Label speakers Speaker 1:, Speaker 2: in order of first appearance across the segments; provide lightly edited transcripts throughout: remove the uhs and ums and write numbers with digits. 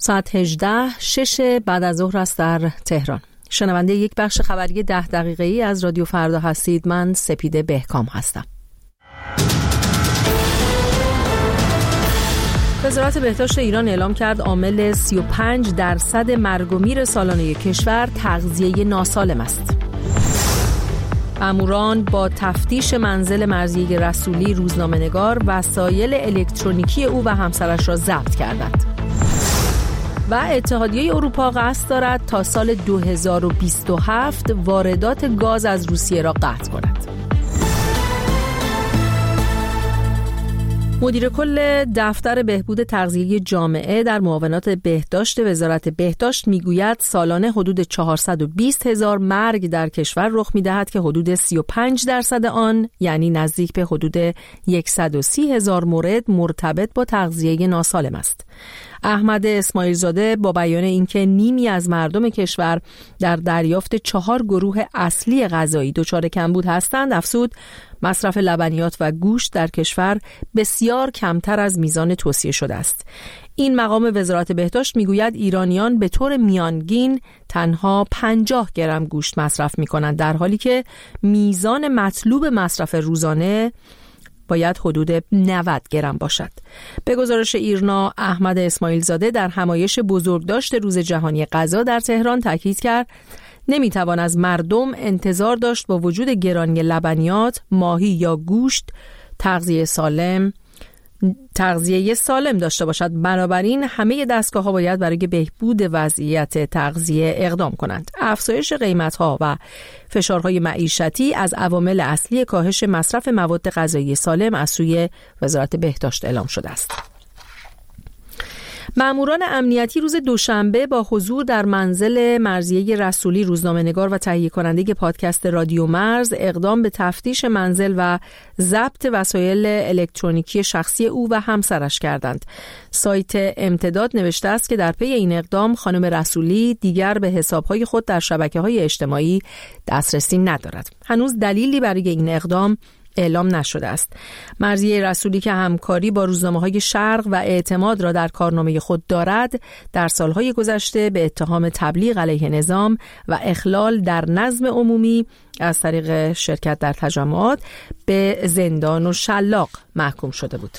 Speaker 1: ساعت 18:06 بعد از ظهر است در تهران. شنونده یک بخش خبری 10 دقیقه‌ای از رادیو فردا هستید. من سپیده بهکام هستم. وزارت بهداشت ایران اعلام کرد عامل 35% مرگ و میر سالانه کشور تغذیه ناسالم است. ماموران با تفتیش منزل مرضیه رسولی روزنامه‌نگار وسایل الکترونیکی او و همسرش را ضبط کردند. و اتحادیه اروپا قصد دارد تا سال 2027 واردات گاز از روسیه را قطع کند. مدیر کل دفتر بهبود تغذیه جامعه در معاونات بهداشت وزارت بهداشت میگوید سالانه حدود 420,000 مرگ در کشور رخ می‌دهد که حدود 35% آن یعنی نزدیک به حدود 130,000 مورد مرتبط با تغذیه ناسالم است. احمد اسماعیل زاده با بیان اینکه نیمی از مردم کشور در دریافت 4 گروه اصلی غذایی دچار کمبود هستند، افزود مصرف لبنیات و گوشت در کشور بسیار کمتر از میزان توصیه شده است. این مقام وزارت بهداشت میگوید ایرانیان به طور میانگین تنها 50 گرم گوشت مصرف میکنند، در حالی که میزان مطلوب مصرف روزانه باید حدود 90 گرم باشد. به گزارش ایرنا، احمد اسماعیل زاده در همایش بزرگداشت روز جهانی غذا در تهران تاکید کرد نمیتوان از مردم انتظار داشت با وجود گرانی لبنیات، ماهی یا گوشت تغذیه سالم داشته باشد. بنابراین همه دستگاه‌ها باید برای بهبود وضعیت تغذیه اقدام کنند. افزایش قیمت‌ها و فشارهای معیشتی از عوامل اصلی کاهش مصرف مواد غذایی سالم از سوی وزارت بهداشت اعلام شده است. ماموران امنیتی روز دوشنبه با حضور در منزل مرضیه رسولی روزنامه‌نگار و تهیه کننده پادکست رادیو مرز اقدام به تفتیش منزل و ضبط وسایل الکترونیکی شخصی او و همسرش کردند. سایت امتداد نوشته است که در پی این اقدام خانم رسولی دیگر به حساب‌های خود در شبکه‌های اجتماعی دسترسی ندارد. هنوز دلیلی برای این اقدام اعلام نشده است. مرضیه رسولی که همکاری با روزنامه‌های شرق و اعتماد را در کارنامه خود دارد، در سالهای گذشته به اتهام تبلیغ علیه نظام و اخلال در نظم عمومی از طریق شرکت در تجمعات به زندان و شلاق محکوم شده بود.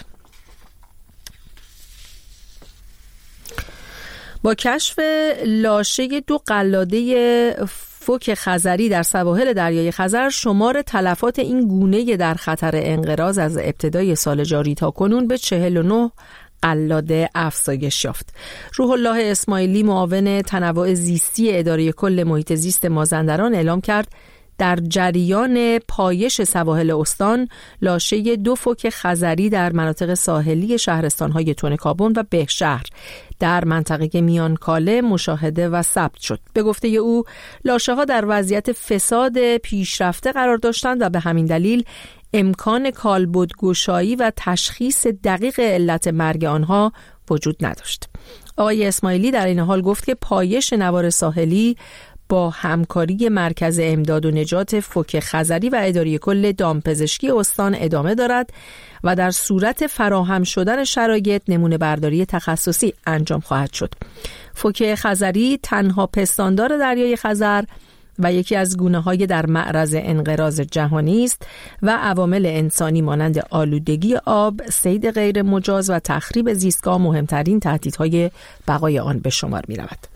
Speaker 1: با کشف لاشه 2 قلاده فوک خزری در سواحل دریای خزر، شمار تلفات این گونه در خطر انقراض از ابتدای سال جاری تا کنون به 49 قلاده افزایش یافت. روح الله اسماعیلی معاون تنوع زیستی اداره کل محیط زیست مازندران اعلام کرد در جریان پایش سواحل استان لاشه 2 فوک خزری در مناطق ساحلی شهرستان‌های تونکابون و بهشهر در منطقه میانکاله مشاهده و ثبت شد. به گفته او لاشه‌ها در وضعیت فساد پیشرفته قرار داشتند و به همین دلیل امکان کالبدگشایی و تشخیص دقیق علت مرگ آنها وجود نداشت. آقای اسماعیلی در این حال گفت که پایش نوار ساحلی با همکاری مرکز امداد و نجات فوک خزری و اداره کل دامپزشکی استان ادامه دارد و در صورت فراهم شدن شرایط نمونه برداری تخصصی انجام خواهد شد. فوک خزری تنها پستاندار دریای خزر و یکی از گونه‌های در معرض انقراض جهانی است و عوامل انسانی مانند آلودگی آب، صید غیر مجاز و تخریب زیستگاه مهمترین تهدیدهای بقای آن به شمار می‌رود.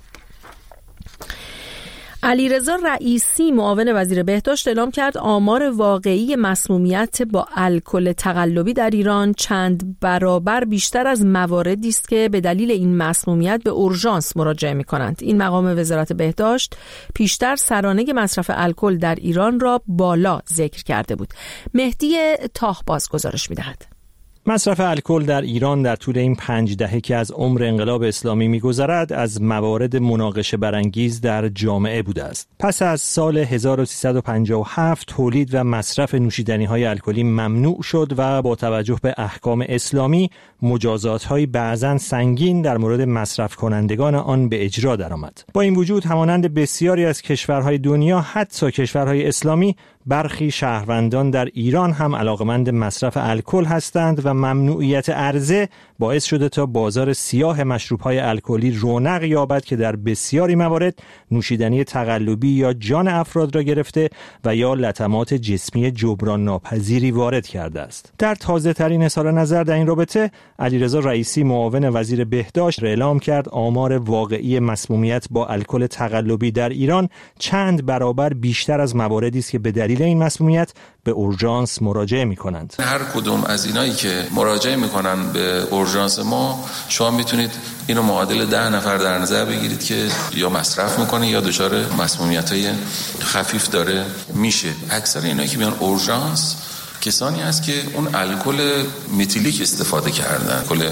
Speaker 1: علیرضا رئیسی معاون وزیر بهداشت اعلام کرد آمار واقعی مسمومیت با الکل تقلبی در ایران چند برابر بیشتر از مواردی است که به دلیل این مسمومیت به اورژانس مراجعه می‌کنند. این مقام وزارت بهداشت پیشتر سرانه مصرف الکل در ایران را بالا ذکر کرده بود. مهدی تاهباز گزارش می‌دهد.
Speaker 2: مصرف الکل در ایران در طول این 5 دهه که از عمر انقلاب اسلامی می‌گذرد از موارد مناقشه برانگیز در جامعه بوده است. پس از سال 1357 تولید و مصرف نوشیدنی‌های الکلی ممنوع شد و با توجه به احکام اسلامی مجازات‌های بعضاً سنگین در مورد مصرف کنندگان آن به اجرا درآمد. با این وجود همانند بسیاری از کشورهای دنیا، حتی کشورهای اسلامی برخی شهروندان در ایران هم علاقمند مصرف الکل هستند و ممنوعیت عرضه باعث شده تا بازار سیاه مشروب‌های الکلی رونق یابد که در بسیاری موارد نوشیدنی تقلبی یا جان افراد را گرفته و یا لطمات جسمی جبران ناپذیری وارد کرده است. در تازه‌ترین اظهار نظر در این رابطه، علیرضا رئیسی معاون وزیر بهداشت اعلام کرد آمار واقعی مسمومیت با الکل تقلبی در ایران چند برابر بیشتر از مواردی است که به دلیل این مسمومیت به اورژانس مراجعه می‌کنند.
Speaker 3: هر کدوم از اینایی که مراجعه می‌کنن به اورژانس ما، شما میتونید اینو معادل 10 نفر در نظر بگیرید که یا مصرف میکنه یا دچار مسمومیت‌های خفیف داره میشه. اکثر اینایی که میان اورژانس کسانی هست که اون الکل متیلیک استفاده کردن، الکل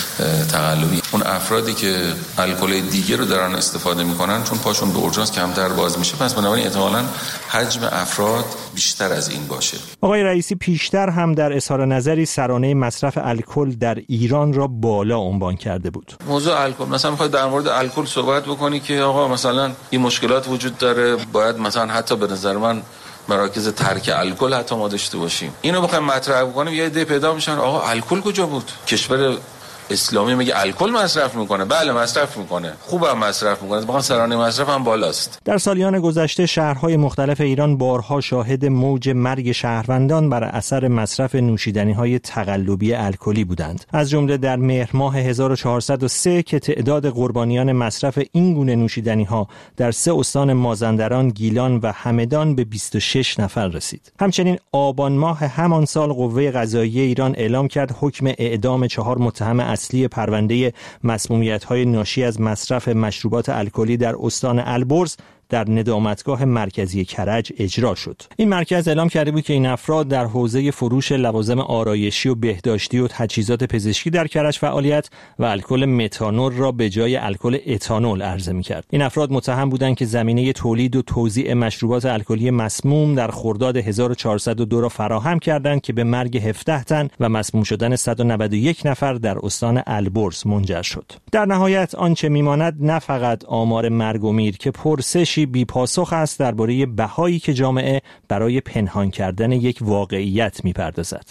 Speaker 3: تقلبی. اون افرادی که الکل دیگه رو دارن استفاده میکنن چون پاشون به اورژانس کمتر باز میشه، پس بنابراین احتمالاً حجم افراد بیشتر از این باشه.
Speaker 2: آقای رئیسی پیشتر هم در اظهار نظری سرانه مصرف الکل در ایران را بالا عنوان کرده بود.
Speaker 3: موضوع الکل، مثلا میخواد در مورد الکل صحبت بکنی که آقا مثلا این مشکلات وجود داره، باید مثلا حتی به نظر من مراکز ترک الکل حتی ما داشته باشیم. اینو بخوایم مطرح بکنیم یه عده پیدا میشن آقا الکل کجا بود؟ کشور اسلامی میگه الکل مصرف میکنه. بله مصرف میکنه، خوبم مصرف میکنه، واقعا سرانه مصرف هم بالاست.
Speaker 2: در سالیان گذشته شهرهای مختلف ایران بارها شاهد موج مرگ شهروندان بر اثر مصرف نوشیدنی‌های تقلبی الکلی بودند. از جمله در مهر ماه 1403 که تعداد قربانیان مصرف این گونه نوشیدنی‌ها در 3 استان مازندران، گیلان و همدان به 26 نفر رسید. همچنین آبان ماه همان سال قوه قضاییه ایران اعلام کرد حکم اعدام 4 متهم اصلی پرونده مسمومیت‌های ناشی از مصرف مشروبات الکلی در استان البرز در ندامتگاه مرکزی کرج اجرا شد. این مرکز اعلام کرده بود که این افراد در حوزه فروش لوازم آرایشی و بهداشتی و تجهیزات پزشکی در کرج فعالیت و الکل متانول را به جای الکل اتانول عرضه می‌کرد. این افراد متهم بودند که زمینه تولید و توزیع مشروبات الکلی مسموم در خرداد 1402 را فراهم کردند که به مرگ 17 تن و مسموم شدن 191 نفر در استان البرز منجر شد. در نهایت آنچه میماند نه فقط آمار مرگ و میر که پرسشی بی پاسخ است درباره بهایی که جامعه برای پنهان کردن یک واقعیت میپردازد.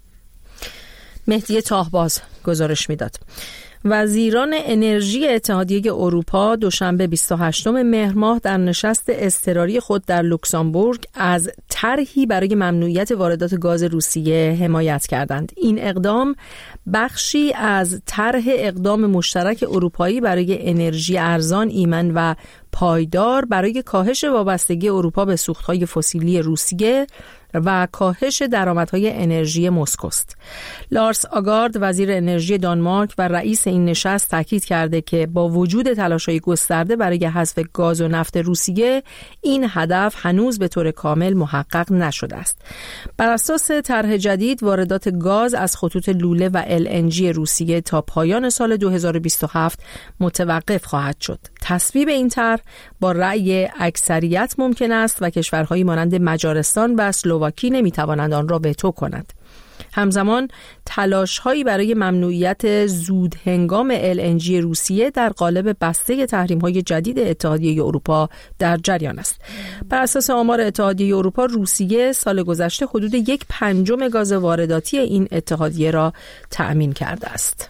Speaker 1: مهدی تاهباز گزارش میداد. وزیران انرژی اتحادیه اروپا دوشنبه 28 مهر ماه در نشست اضطراری خود در لوکزامبورگ از طرحی برای ممنوعیت واردات گاز روسیه حمایت کردند. این اقدام بخشی از طرح اقدام مشترک اروپایی برای انرژی ارزان، ایمن و پایدار برای کاهش وابستگی اروپا به سوختهای فسیلی روسیه و کاهش درآمدهای انرژی مسکو است. لارس آگارد وزیر انرژی دانمارک و رئیس این نشست تاکید کرده که با وجود تلاش‌های گسترده برای حذف گاز و نفت روسیه، این هدف هنوز به طور کامل محقق نشده است. بر اساس طرح جدید، واردات گاز از خطوط لوله و LNG روسیه تا پایان سال 2027 متوقف خواهد شد. تصویب این طرح با رأی اکثریت ممکن است و کشورهایی مانند مجارستان و اسلواکی نمی‌توانند آن را وتو کنند. همزمان تلاش‌هایی برای ممنوعیت زود هنگام LNG روسیه در قالب بسته تحریم‌های جدید اتحادیه اروپا در جریان است. بر اساس آمار اتحادیه اروپا، روسیه سال گذشته حدود 1/5 گاز وارداتی این اتحادیه را تأمین کرده است.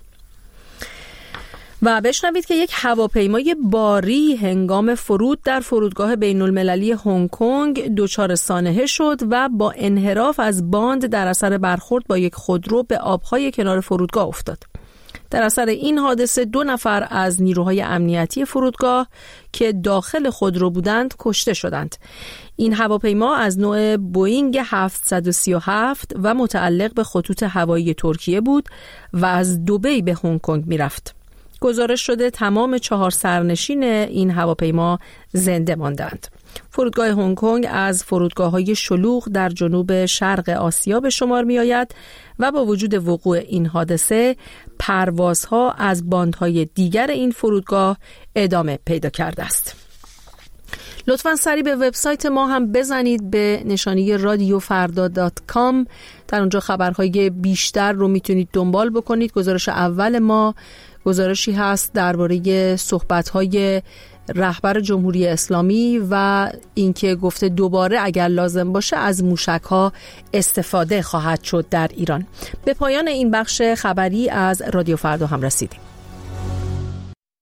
Speaker 1: و بشنوید که یک هواپیمای باری هنگام فرود در فرودگاه بین‌المللی هنگ کنگ دچار سانحه شد و با انحراف از باند در اثر برخورد با یک خودرو به آبهای کنار فرودگاه افتاد. در اثر این حادثه 2 نفر از نیروهای امنیتی فرودگاه که داخل خودرو بودند کشته شدند. این هواپیما از نوع بوئینگ 737 و متعلق به خطوط هوایی ترکیه بود و از دبی به هنگ کنگ می‌رفت. گزارش شده تمام 4 سرنشین این هواپیما زنده ماندند. فرودگاه هنگ کنگ از فرودگاه‌های شلوغ در جنوب شرق آسیا به شمار می‌آید و با وجود وقوع این حادثه، پروازها از باندهای دیگر این فرودگاه ادامه پیدا کرده است. لطفاً سری به وبسایت ما هم بزنید به نشانی radiofarda.com. در اونجا خبرهای بیشتر رو میتونید دنبال بکنید. گزارش اول ما گزارشی هست درباره صحبت‌های رهبر جمهوری اسلامی و اینکه گفته دوباره اگر لازم باشه از موشک‌ها استفاده خواهد شد در ایران. به پایان این بخش خبری از رادیو فردا هم رسیدیم.